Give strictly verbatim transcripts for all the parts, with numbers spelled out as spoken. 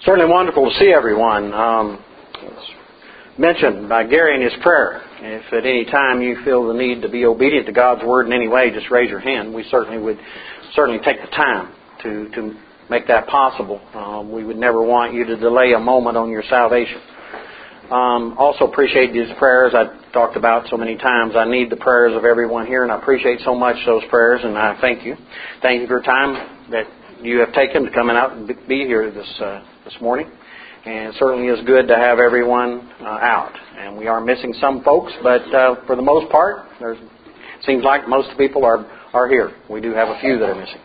Certainly wonderful to see everyone. Um, it's mentioned by Gary in his prayer. If at any time you feel the need to be obedient to God's Word in any way, just raise your hand. We certainly would certainly take the time to, to make that possible. Um, we would never want you to delay a moment on your salvation. Um, also appreciate these prayers I've talked about so many times. I need the prayers of everyone here, and I appreciate so much those prayers, and I thank you. Thank you for your time that you have taken to come out and be here this uh, this morning. And it certainly is good to have everyone uh, out. And we are missing some folks, but uh, for the most part, there's seems like most people are, are here. We do have a few that are missing.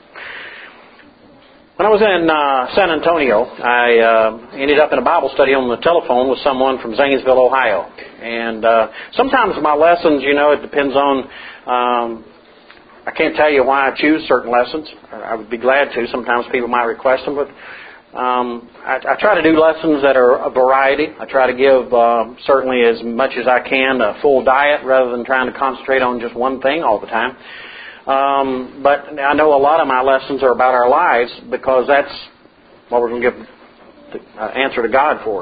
When I was in uh, San Antonio, I uh, ended up in a Bible study on the telephone with someone from Zanesville, Ohio. And uh, sometimes my lessons, you know, it depends on... Um, I can't tell you why I choose certain lessons. I would be glad to. Sometimes people might request them, but um, I, I try to do lessons that are a variety. I try to give uh, certainly as much as I can a full diet rather than trying to concentrate on just one thing all the time. Um, but I know a lot of my lessons are about our lives because that's what we're going to give the answer to God for.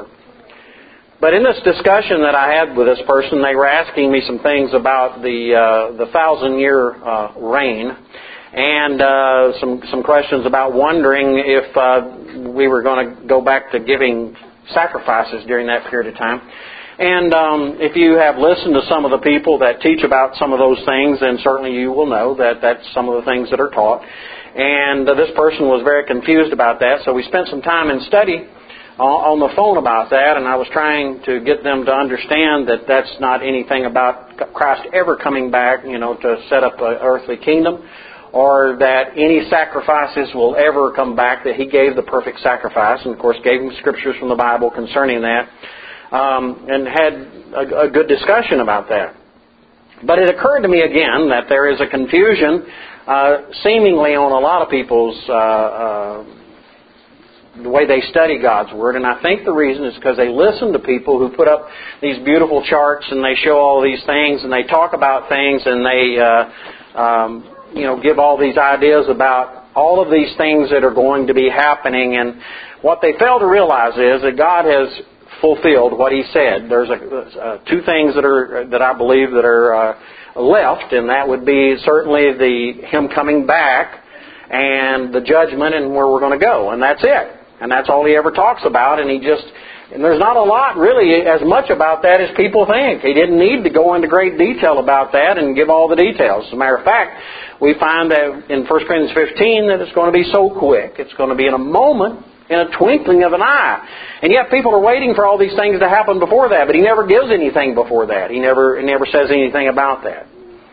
But in this discussion that I had with this person, they were asking me some things about the uh, the thousand-year uh, reign, and uh, some some questions about wondering if uh, we were going to go back to giving sacrifices during that period of time. And um, if you have listened to some of the people that teach about some of those things, then certainly you will know that that's some of the things that are taught. And uh, this person was very confused about that, so we spent some time in study on the phone about that, and I was trying to get them to understand that that's not anything about Christ ever coming back, you know, to set up an earthly kingdom, or that any sacrifices will ever come back, that He gave the perfect sacrifice, and of course gave them scriptures from the Bible concerning that, um, and had a, a good discussion about that. But it occurred to me again that there is a confusion uh, seemingly on a lot of people's uh, uh the way they study God's Word, and I think the reason is because they listen to people who put up these beautiful charts and they show all these things and they talk about things and they, uh, um, you know, give all these ideas about all of these things that are going to be happening. And what they fail to realize is that God has fulfilled what He said. There's a, uh, two things that are that I believe that are uh, left, and that would be certainly the Him coming back and the judgment and where we're going to go, and that's it. And that's all He ever talks about, and He just, and there's not a lot really as much about that as people think. He didn't need to go into great detail about that and give all the details. As a matter of fact, we find that in First Corinthians fifteen that it's going to be so quick. It's going to be in a moment, in a twinkling of an eye. And yet people are waiting for all these things to happen before that, but He never gives anything before that. He never, he never says anything about that.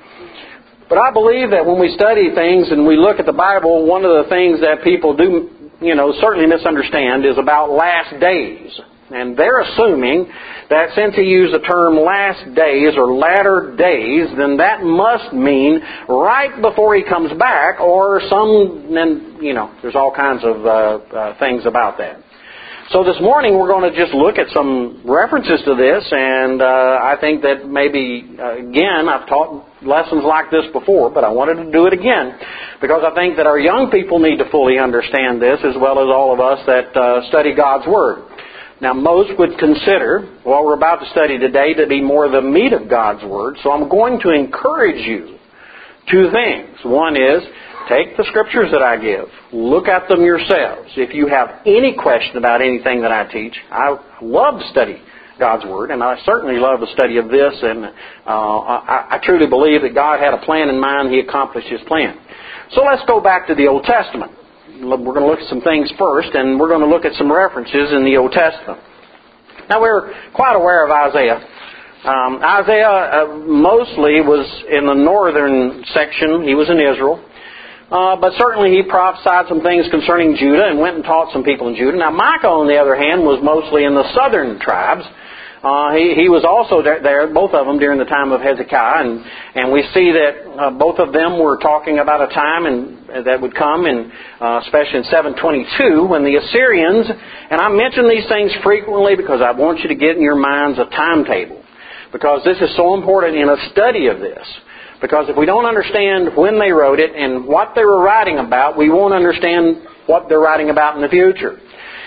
But I believe that when we study things and we look at the Bible, one of the things that people do, you know, certainly misunderstand is about last days. And they're assuming that since He used the term last days or latter days, then that must mean right before He comes back or some, then, you know, there's all kinds of uh, uh, things about that. So this morning we're going to just look at some references to this, and uh, I think that maybe, uh, again, I've taught lessons like this before, but I wanted to do it again because I think that our young people need to fully understand this as well as all of us that uh, study God's Word. Now, most would consider what we're about to study today to be more the meat of God's Word, so I'm going to encourage you two things. One is, take the scriptures that I give. Look at them yourselves. If you have any question about anything that I teach, I love to study God's Word, and I certainly love the study of this, and uh, I, I truly believe that God had a plan in mind. He accomplished His plan. So let's go back to the Old Testament. We're going to look at some things first, and we're going to look at some references in the Old Testament. Now, we're quite aware of Isaiah. Um, Isaiah uh, mostly was in the northern section. He was in Israel. Uh, but certainly he prophesied some things concerning Judah and went and taught some people in Judah. Now Micah, on the other hand, was mostly in the southern tribes. Uh, he, he was also there, both of them, during the time of Hezekiah. And, and we see that uh, both of them were talking about a time and, that would come, in, uh, especially in seven twenty-two, when the Assyrians, and I mention these things frequently because I want you to get in your minds a timetable, because this is so important in a study of this. Because if we don't understand when they wrote it and what they were writing about, we won't understand what they're writing about in the future.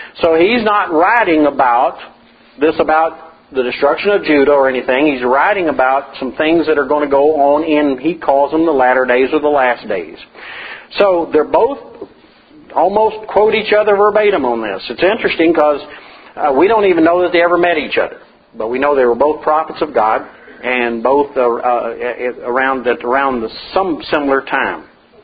So he's not writing about this about the destruction of Judah or anything. He's writing about some things that are going to go on in, he calls them the latter days or the last days. So they're both almost quote each other verbatim on this. It's interesting because uh, we don't even know that they ever met each other. But we know they were both prophets of God and both uh, uh, around, at, around the, some similar time.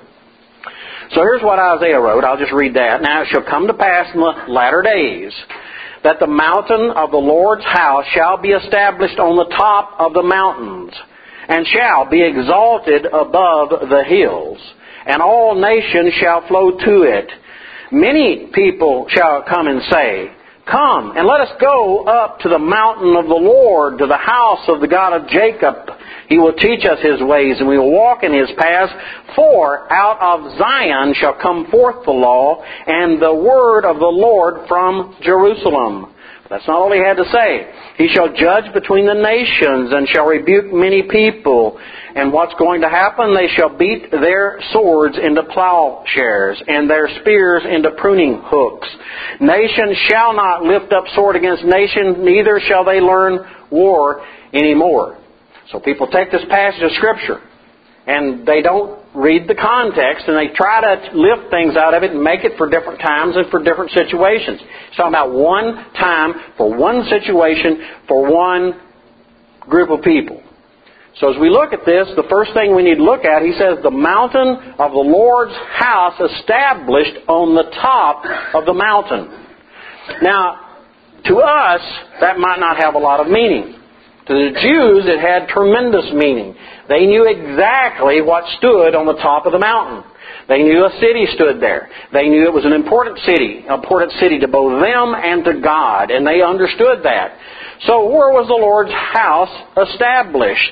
So here's what Isaiah wrote. I'll just read that. Now it shall come to pass in the latter days that the mountain of the Lord's house shall be established on the top of the mountains, and shall be exalted above the hills, and all nations shall flow to it. Many people shall come and say, Come, and let us go up to the mountain of the Lord, to the house of the God of Jacob. He will teach us His ways, and we will walk in His paths. For out of Zion shall come forth the law, and the word of the Lord from Jerusalem. That's not all he had to say. He shall judge between the nations, and shall rebuke many people. And what's going to happen? They shall beat their swords into plowshares, and their spears into pruning hooks. Nation shall not lift up sword against nation, neither shall they learn war anymore. So people take this passage of Scripture, and they don't read the context, and they try to lift things out of it and make it for different times and for different situations. It's talking about one time, for one situation, for one group of people. So as we look at this, the first thing we need to look at, he says, the mountain of the Lord's house established on the top of the mountain. Now, to us, that might not have a lot of meaning. To the Jews, it had tremendous meaning. They knew exactly what stood on the top of the mountain. They knew a city stood there. They knew it was an important city, an important city to both them and to God, and they understood that. So where was the Lord's house established?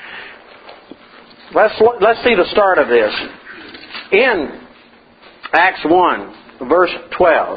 Let's, let's see the start of this. In Acts one, verse twelve.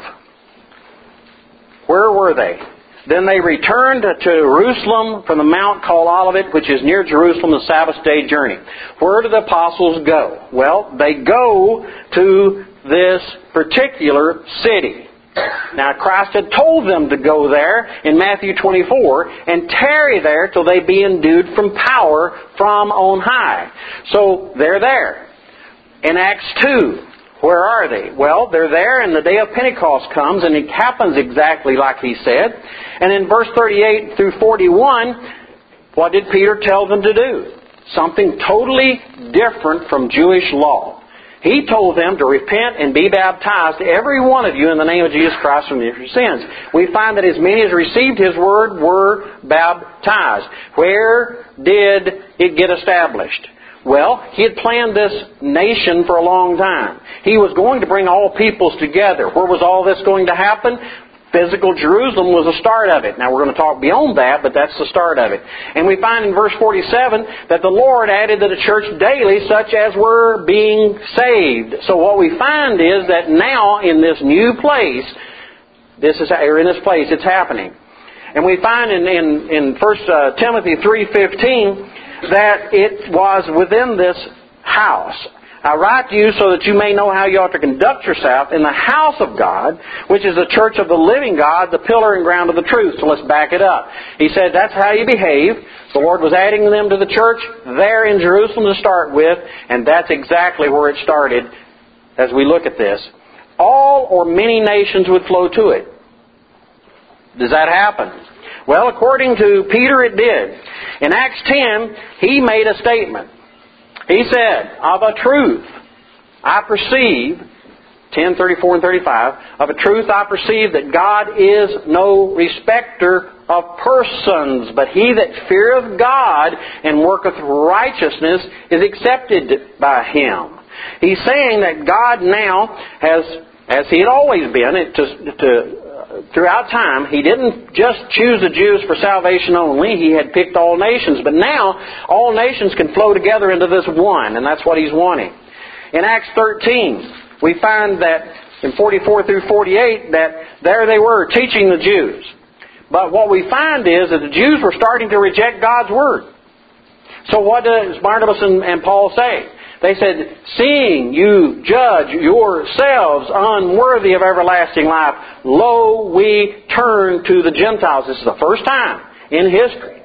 Where were they? Then they returned to Jerusalem from the mount called Olivet, which is near Jerusalem, the Sabbath day journey. Where do the apostles go? Well, they go to this particular city. Now, Christ had told them to go there in Matthew twenty-four and tarry there till they be endued from power from on high. So, they're there. In Acts two, where are they? Well, they're there and the day of Pentecost comes and it happens exactly like He said. And in verse thirty-eight through forty-one, what did Peter tell them to do? Something totally different from Jewish law. He told them to repent and be baptized, every one of you, in the name of Jesus Christ from your sins. We find that as many as received His word were baptized. Where did it get established? Well, He had planned this nation for a long time. He was going to bring all peoples together. Where was all this going to happen? Physical Jerusalem was the start of it. Now we're going to talk beyond that, but that's the start of it. And we find in verse forty-seven that the Lord added to the church daily such as were being saved. So what we find is that now in this new place, this is or in this place, it's happening. And we find in in, in First Timothy three fifteen that it was within this house. I write to you so that you may know how you ought to conduct yourself in the house of God, which is the church of the living God, the pillar and ground of the truth. So let's back it up. He said that's how you behave. The Lord was adding them to the church there in Jerusalem to start with, and that's exactly where it started as we look at this. All or many nations would flow to it. Does that happen? Well, according to Peter, it did. In Acts ten, he made a statement. He said, of a truth, I perceive, ten thirty-four and thirty-five, of a truth I perceive that God is no respecter of persons, but he that feareth God and worketh righteousness is accepted by Him. He's saying that God now has, as He had always been, to, to throughout time, He didn't just choose the Jews for salvation only. He had picked all nations. But now, all nations can flow together into this one, and that's what He's wanting. In Acts thirteen, we find that in forty-four through forty-eight, that there they were teaching the Jews. But what we find is that the Jews were starting to reject God's Word. So what does Barnabas and, and Paul say? They said, seeing you judge yourselves unworthy of everlasting life, lo, we turn to the Gentiles. This is the first time in history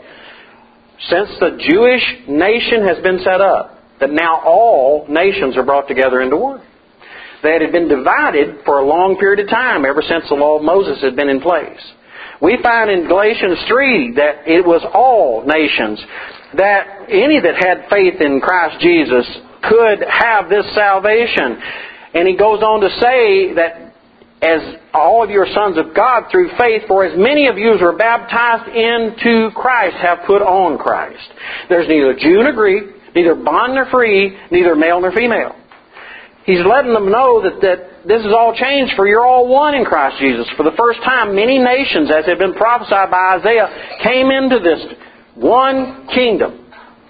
since the Jewish nation has been set up that now all nations are brought together into one. That had been divided for a long period of time ever since the law of Moses had been in place. We find in Galatians three that it was all nations, that any that had faith in Christ Jesus could have this salvation. And he goes on to say that as all of you are sons of God through faith, for as many of you as were baptized into Christ have put on Christ. There's neither Jew nor Greek, neither bond nor free, neither male nor female. He's letting them know that, that this is all changed, for you're all one in Christ Jesus. For the first time, many nations, as had been prophesied by Isaiah, came into this one kingdom.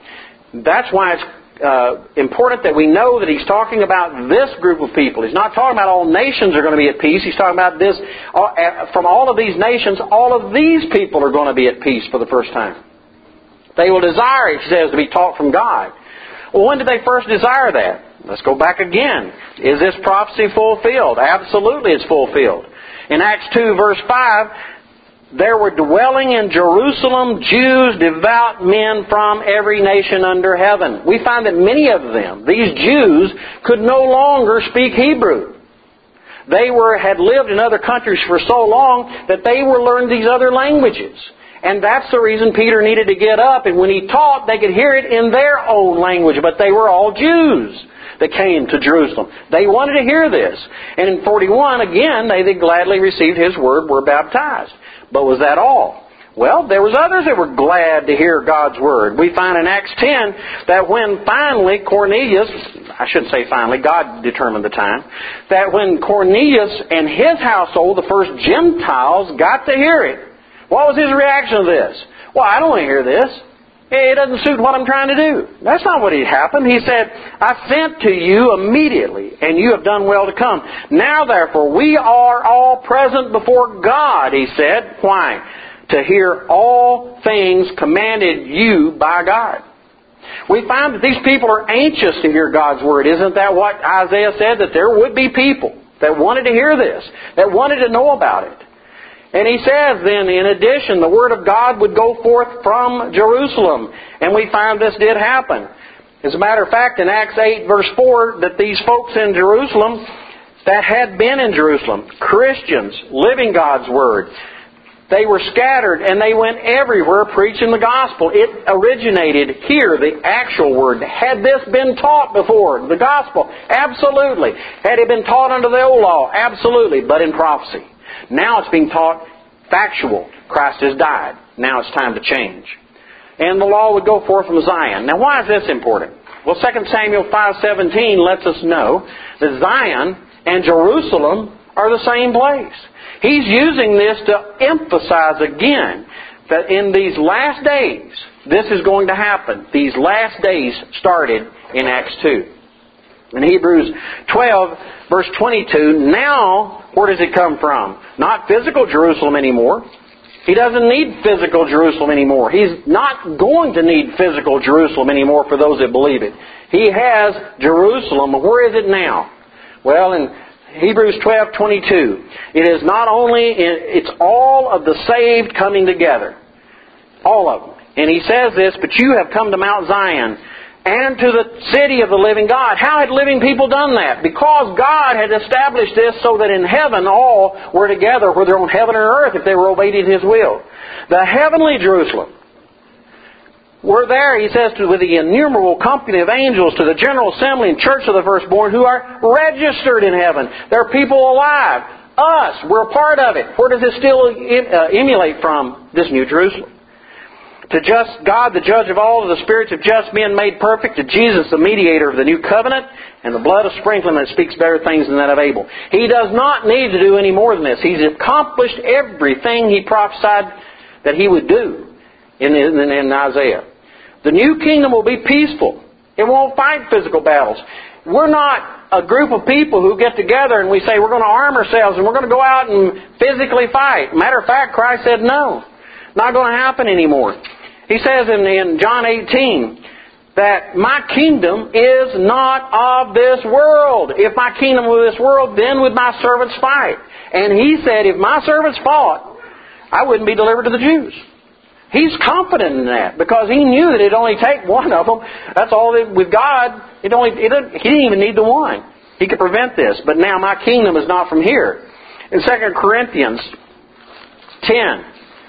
That's why it's uh, important that we know that he's talking about this group of people. He's not talking about all nations are going to be at peace. He's talking about this, uh, from all of these nations, all of these people are going to be at peace for the first time. They will desire, he says, to be taught from God. Well, when did they first desire that? Let's go back again. Is this prophecy fulfilled? Absolutely it's fulfilled. In Acts two verse five, there were dwelling in Jerusalem Jews, devout men from every nation under heaven. We find that many of them, these Jews, could no longer speak Hebrew. They were had lived in other countries for so long that they were learned these other languages. And that's the reason Peter needed to get up. And when he taught, they could hear it in their own language. But they were all Jews that came to Jerusalem. They wanted to hear this. And in forty-one, again, they that gladly received His word were baptized. But was that all? Well, there was others that were glad to hear God's word. We find in Acts ten that when finally Cornelius, I shouldn't say finally, God determined the time, that when Cornelius and his household, the first Gentiles, got to hear it, what was his reaction to this? Well, I don't want to hear this. It doesn't suit what I'm trying to do. That's not what happened. He said, I sent to you immediately, and you have done well to come. Now, therefore, we are all present before God, he said. Why? To hear all things commanded you by God. We find that these people are anxious to hear God's word. Isn't that what Isaiah said? That there would be people that wanted to hear this, that wanted to know about it. And he says then, in addition, the Word of God would go forth from Jerusalem. And we find this did happen. As a matter of fact, in Acts eight verse four, that these folks in Jerusalem that had been in Jerusalem, Christians, living God's Word, they were scattered and they went everywhere preaching the gospel. It originated here, the actual Word. Had this been taught before, the gospel? Absolutely. Had it been taught under the old law? Absolutely, but in prophecy. Now it's being taught factual. Christ has died. Now it's time to change. And the law would go forth from Zion. Now why is this important? Well, Second Samuel five seventeen lets us know that Zion and Jerusalem are the same place. He's using this to emphasize again that in these last days, this is going to happen. These last days started in Acts two. In Hebrews twelve, verse twenty-two, now, where does it come from? Not physical Jerusalem anymore. He doesn't need physical Jerusalem anymore. He's not going to need physical Jerusalem anymore for those that believe it. He has Jerusalem. Where is it now? Well, in Hebrews twelve twenty-two, it is not only, it's all of the saved coming together. All of them. And he says this, but you have come to Mount Zion, and to the city of the living God. How had living people done that? Because God had established this so that in heaven all were together, whether on heaven or earth, if they were obeying His will. The heavenly Jerusalem. We're there, he says, to, with the innumerable company of angels, to the general assembly and church of the firstborn who are registered in heaven. There are people alive. Us, we're a part of it. Where does it still uh, emulate from? This New Jerusalem. To just God, the judge of all, of the spirits of just men made perfect, to Jesus, the mediator of the new covenant, and the blood of sprinkling that speaks better things than that of Abel. He does not need to do any more than this. He's accomplished everything He prophesied that He would do in, in, in Isaiah. The new kingdom will be peaceful. It won't fight physical battles. We're not a group of people who get together and we say we're going to arm ourselves and we're going to go out and physically fight. Matter of fact, Christ said no. Not going to happen anymore. He says in, in John eighteen that my kingdom is not of this world. If my kingdom were this world, then would my servants fight. And He said, if my servants fought, I wouldn't be delivered to the Jews. He's confident in that because He knew that it'd only take one of them. That's all that, with God, it only, it, He didn't even need the one. He could prevent this. But now my kingdom is not from here. In Second Corinthians ten,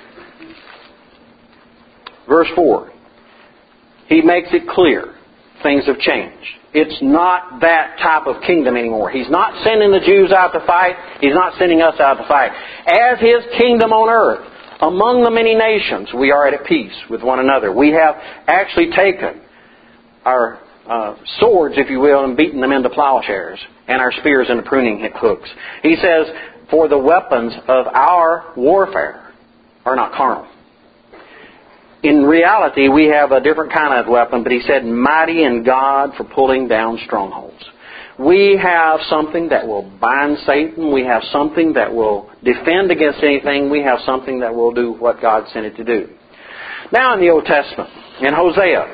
verse four, he makes it clear things have changed. It's not that type of kingdom anymore. He's not sending the Jews out to fight. He's not sending us out to fight. As His kingdom on earth, among the many nations, we are at peace with one another. We have actually taken our uh, swords, if you will, and beaten them into plowshares, and our spears into pruning hooks. He says, for the weapons of our warfare are not carnal. In reality, we have a different kind of weapon, but He said, mighty in God for pulling down strongholds. We have something that will bind Satan. We have something that will defend against anything. We have something that will do what God sent it to do. Now in the Old Testament, in Hosea,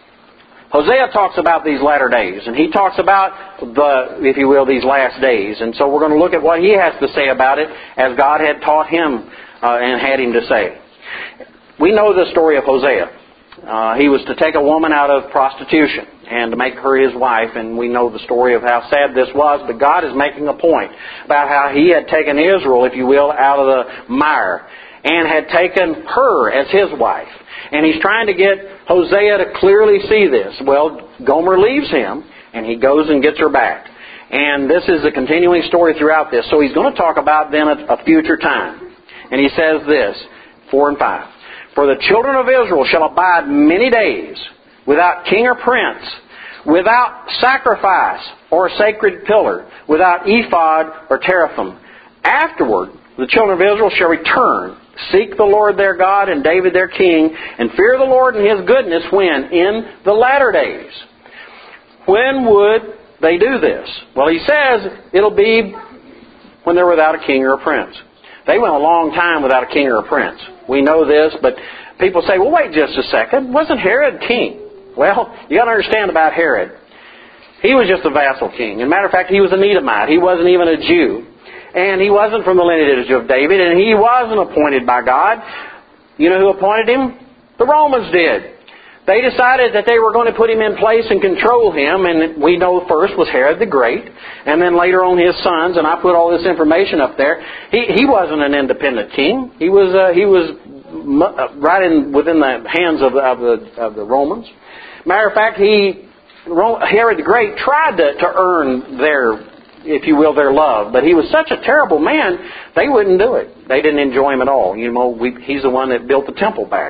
Hosea talks about these latter days, and he talks about the, if you will, these last days. And so we're going to look at what he has to say about it as God had taught him uh, and had him to say. We know the story of Hosea. Uh, he was to take a woman out of prostitution and to make her his wife, and we know the story of how sad this was, but God is making a point about how He had taken Israel, if you will, out of the mire and had taken her as His wife. And He's trying to get Hosea to clearly see this. Well, Gomer leaves him, and he goes and gets her back. And this is a continuing story throughout this. So he's going to talk about then a, a future time. And he says this, four and five. For the children of Israel shall abide many days without king or prince, without sacrifice or sacred pillar, without ephod or teraphim. Afterward, the children of Israel shall return, seek the Lord their God and David their king, and fear the Lord and His goodness when? In the latter days. When would they do this? Well, He says it'll be when they're without a king or a prince. They went a long time without a king or a prince. We know this, but people say, well, wait just a second. Wasn't Herod king? Well, you got to understand about Herod. He was just a vassal king. As a matter of fact, he was an Edomite. He wasn't even a Jew. And he wasn't from the lineage of David. And he wasn't appointed by God. You know who appointed him? The Romans did. They decided that they were going to put him in place and control him. And we know first was Herod the Great. And then later on his sons. And I put all this information up there. He he wasn't an independent king. He was uh, he was right in within the hands of the, of the, of the Romans. Matter of fact, he, Herod the Great tried to, to earn their, if you will, their love. But he was such a terrible man, they wouldn't do it. They didn't enjoy him at all. You know, we, he's the one that built the temple back.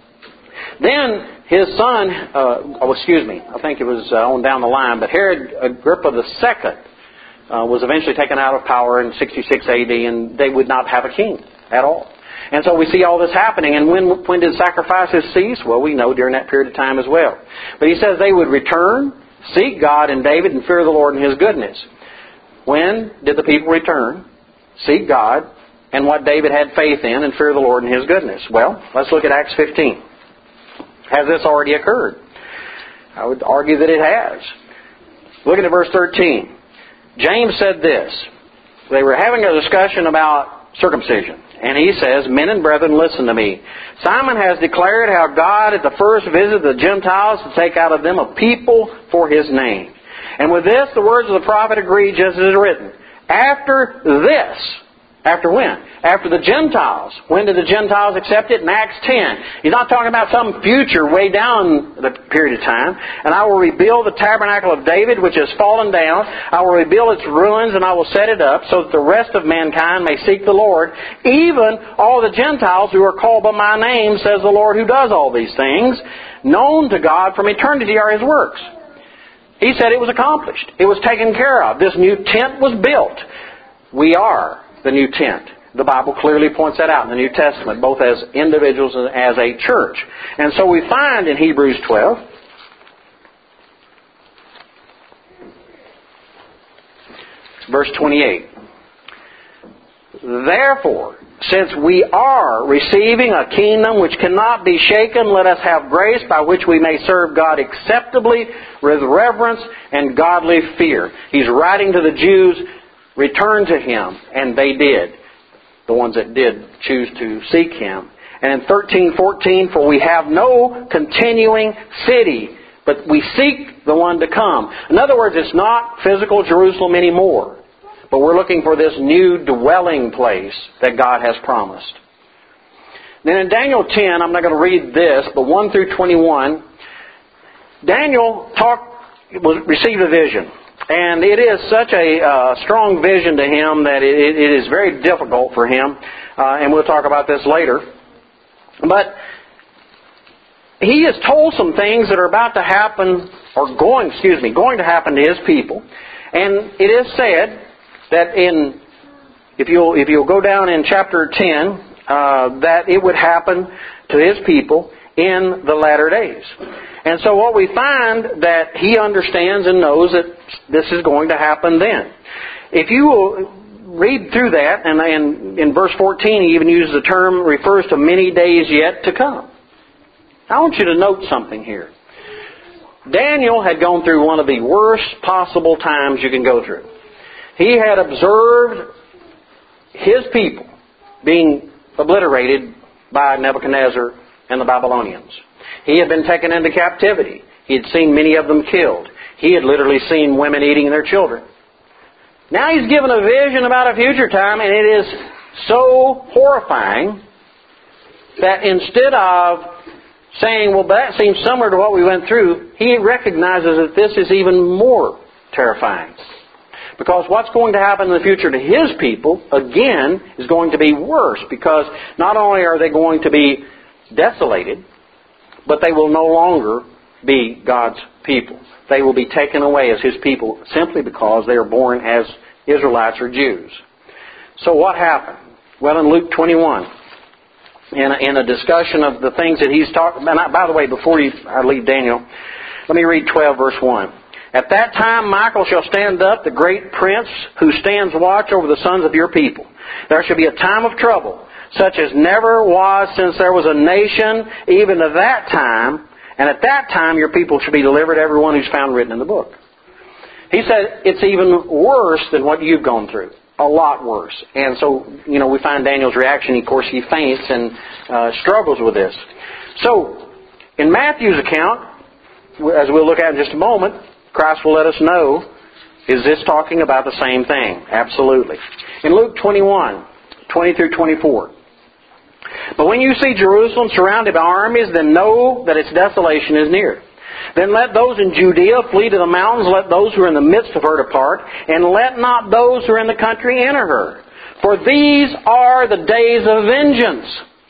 Then his son, uh, oh, excuse me, I think it was uh, on down the line, but Herod Agrippa the Second uh, was eventually taken out of power in sixty-six A D, and they would not have a king at all. And so we see all this happening. And when when did sacrifices cease? Well, we know during that period of time as well. But he says they would return, seek God and David, and fear the Lord and His goodness. When did the people return, seek God, and what David had faith in, and fear the Lord and His goodness? Well, let's look at Acts fifteen. Has this already occurred? I would argue that it has. Looking at verse thirteen. James said this. They were having a discussion about circumcision. And he says, men and brethren, listen to me. Simon has declared how God at the first visited the Gentiles to take out of them a people for His name. And with this, the words of the prophet agree, just as it is written. After this, after when? After the Gentiles. When did the Gentiles accept it? In Acts ten. He's not talking about some future way down the period of time. And I will rebuild the tabernacle of David, which has fallen down. I will rebuild its ruins, and I will set it up, so that the rest of mankind may seek the Lord, even all the Gentiles who are called by my name, says the Lord who does all these things. Known to God from eternity are His works. He said it was accomplished. It was taken care of. This new tent was built. We are the new tent. The Bible clearly points that out in the New Testament, both as individuals and as a church. And so we find in Hebrews twelve, verse twenty-eight, Therefore, since we are receiving a kingdom which cannot be shaken, let us have grace by which we may serve God acceptably with reverence and godly fear. He's writing to the Jews, return to Him, and they did. The ones that did choose to seek Him. And in thirteen fourteen, for we have no continuing city, but we seek the one to come. In other words, it's not physical Jerusalem anymore. But we're looking for this new dwelling place that God has promised. Then in Daniel ten, I'm not going to read this, but one through twenty-one, Daniel talked, was, received a vision. And it is such a uh, strong vision to him that it, it is very difficult for him. Uh, and we'll talk about this later. But he is told some things that are about to happen, or going, excuse me, going to happen to his people. And it is said that in, if you'll, if you'll go down in chapter ten, uh, that it would happen to his people in the latter days. And so what we find that he understands and knows that this is going to happen then. If you will read through that, and in, in verse fourteen he even uses the term, refers to many days yet to come. I want you to note something here. Daniel had gone through one of the worst possible times you can go through. He had observed his people being obliterated by Nebuchadnezzar and the Babylonians. He had been taken into captivity. He had seen many of them killed. He had literally seen women eating their children. Now he's given a vision about a future time, and it is so horrifying that instead of saying, well, that seems similar to what we went through, he recognizes that this is even more terrifying. Because what's going to happen in the future to his people, again, is going to be worse. Because not only are they going to be desolated, but they will no longer be God's people. They will be taken away as His people simply because they are born as Israelites or Jews. So what happened? Well, in Luke twenty-one, in a, in a discussion of the things that he's talking about. By the way, before you, I leave Daniel, let me read twelve verse one. At that time Michael shall stand up, the great prince who stands watch over the sons of your people. There shall be a time of trouble, such as never was since there was a nation, even to that time. And at that time your people shall be delivered, everyone who's found written in the book. He said it's even worse than what you've gone through. A lot worse. And so, you know, we find Daniel's reaction. Of course, he faints and uh, struggles with this. So, in Matthew's account, as we'll look at in just a moment, Christ will let us know, is this talking about the same thing? Absolutely. In Luke twenty-one, twenty through twenty-four. But when you see Jerusalem surrounded by armies, then know that its desolation is near. Then let those in Judea flee to the mountains, let those who are in the midst of her depart, and let not those who are in the country enter her. For these are the days of vengeance.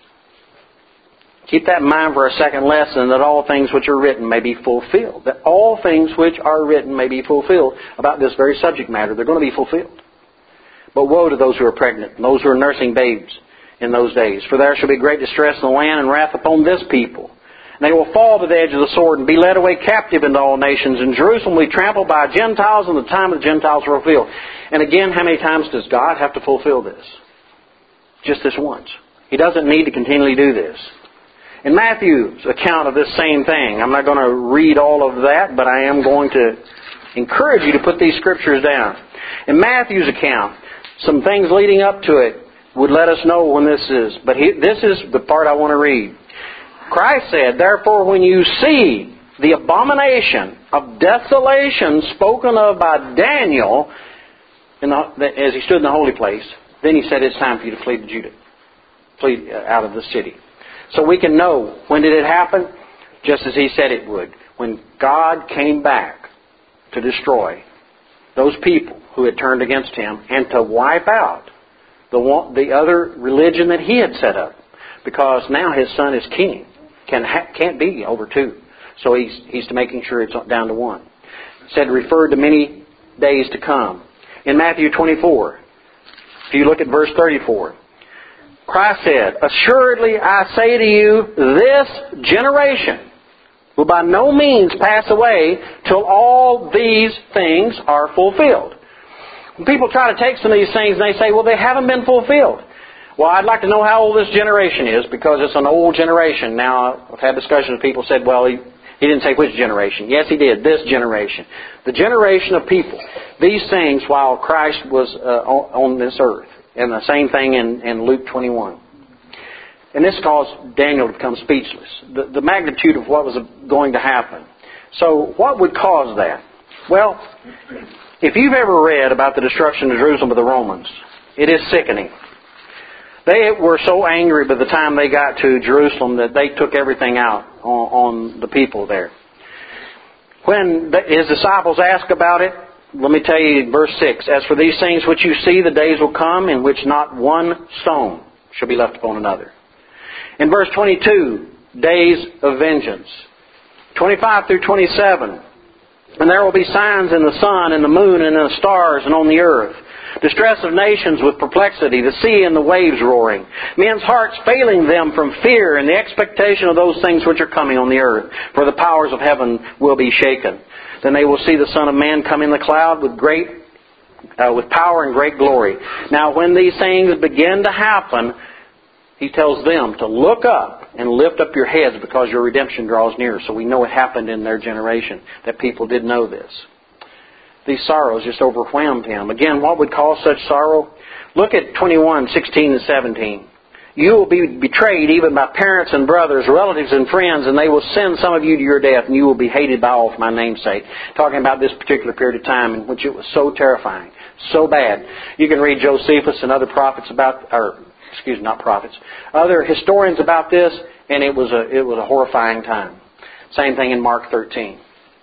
Keep that in mind for our second lesson, that all things which are written may be fulfilled. That all things which are written may be fulfilled about this very subject matter. They're going to be fulfilled. But woe to those who are pregnant, and those who are nursing babes in those days. For there shall be great distress in the land and wrath upon this people. And they will fall to the edge of the sword and be led away captive into all nations. And Jerusalem will be trampled by Gentiles, and the time of the Gentiles will fulfill. And again, how many times does God have to fulfill this? Just this once. He doesn't need to continually do this. In Matthew's account of this same thing, I'm not going to read all of that, but I am going to encourage you to put these scriptures down. In Matthew's account, some things leading up to it would let us know when this is. But he, this is the part I want to read. Christ said, therefore when you see the abomination of desolation spoken of by Daniel in the, as he stood in the holy place, then he said it's time for you to flee to Judah. Flee out of the city. So we can know, when did it happen? Just as he said it would. When God came back to destroy those people who had turned against Him and to wipe out the one, the other religion that He had set up. Because now His Son is king. Can ha, can't be over two. So he's, he's making sure it's down to one. It said referred to many days to come. In Matthew twenty-four, if you look at verse thirty-four, Christ said, assuredly I say to you, this generation will by no means pass away till all these things are fulfilled. When people try to take some of these things and they say, well, they haven't been fulfilled. Well, I'd like to know how old this generation is, because it's an old generation. Now, I've had discussions with people who said, well, he, he didn't say which generation. Yes, he did. This generation. The generation of people. These things while Christ was uh, on, on this earth. And the same thing in, in Luke twenty-one. And this caused Daniel to become speechless. The, the magnitude of what was going to happen. So what would cause that? Well, if you've ever read about the destruction of Jerusalem by the Romans, it is sickening. They were so angry by the time they got to Jerusalem that they took everything out on, on the people there. When his disciples asked about it, let me tell you, verse six, as for these things which you see, the days will come in which not one stone shall be left upon another. In verse twenty-two, days of vengeance. twenty-five through twenty-seven, and there will be signs in the sun and the moon and in the stars and on the earth. Distress of nations with perplexity, the sea and the waves roaring. Men's hearts failing them from fear and the expectation of those things which are coming on the earth. For the powers of heaven will be shaken. Then they will see the Son of Man come in the cloud with great, uh, with power and great glory. Now when these things begin to happen, He tells them to look up and lift up your heads, because your redemption draws near. So we know it happened in their generation, that people did know this. These sorrows just overwhelmed him. Again, what would cause such sorrow? Look at twenty-one, sixteen and seventeen. You will be betrayed even by parents and brothers, relatives and friends, and they will send some of you to your death, and you will be hated by all for my name's sake. Talking about this particular period of time in which it was so terrifying, so bad. You can read Josephus and other prophets about, or excuse me, not prophets, other historians about this, and it was a it was a horrifying time. Same thing in Mark thirteen.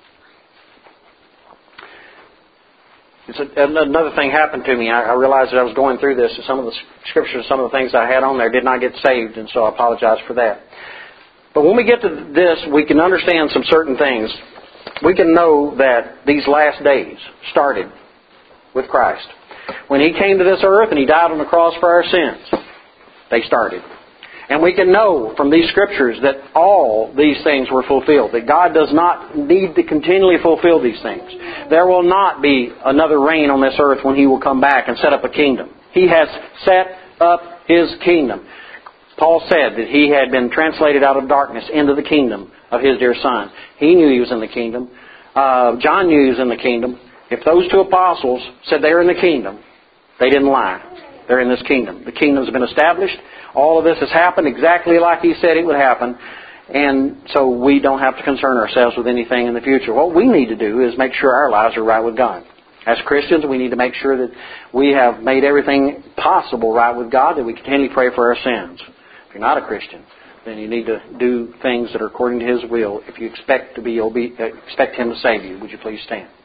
It's a, another thing happened to me. I, I realized that I was going through this, and some of the scriptures, some of the things I had on there did not get saved, and so I apologize for that. But when we get to this, we can understand some certain things. We can know that these last days started with Christ. When He came to this earth and He died on the cross for our sins, they started. And we can know from these scriptures that all these things were fulfilled. That God does not need to continually fulfill these things. There will not be another reign on this earth when He will come back and set up a kingdom. He has set up His kingdom. Paul said that he had been translated out of darkness into the kingdom of His dear Son. He knew He was in the kingdom. Uh, John knew He was in the kingdom. If those two apostles said they were in the kingdom, they didn't lie. They're in this kingdom. The kingdom's been established. All of this has happened exactly like He said it would happen. And so we don't have to concern ourselves with anything in the future. What we need to do is make sure our lives are right with God. As Christians, we need to make sure that we have made everything possible right with God, that we continually pray for our sins. If you're not a Christian, then you need to do things that are according to His will if you expect to be obe- expect Him to save you. Would you please stand?